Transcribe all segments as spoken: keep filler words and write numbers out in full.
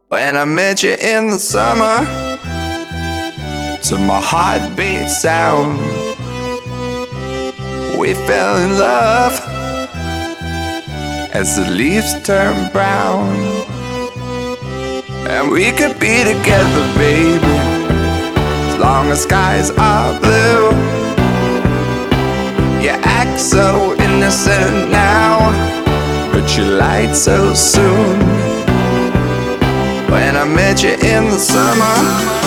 When I met you in the summer, to my heartbeat sound, we fell in love as the leaves turn brown. And we could be together, baby, as long as skies are blue. You act so innocent now, but you lied so soon. When I met you in the summer,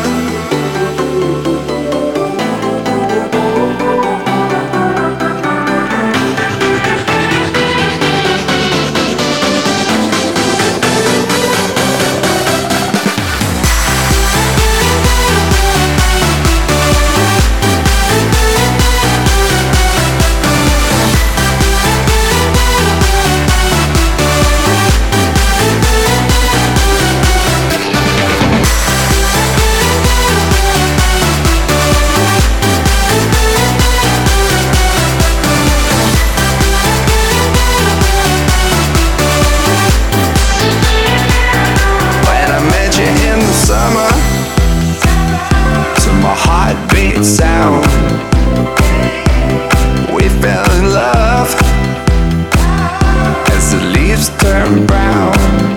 heartbeat sound, we fell in love as the leaves turn brown.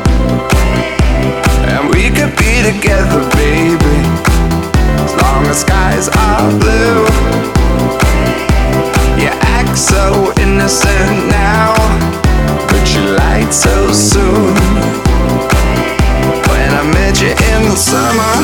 And we could be together, baby, as long as skies are blue. You act so innocent now, but you lied so soon. When I met you in the summer,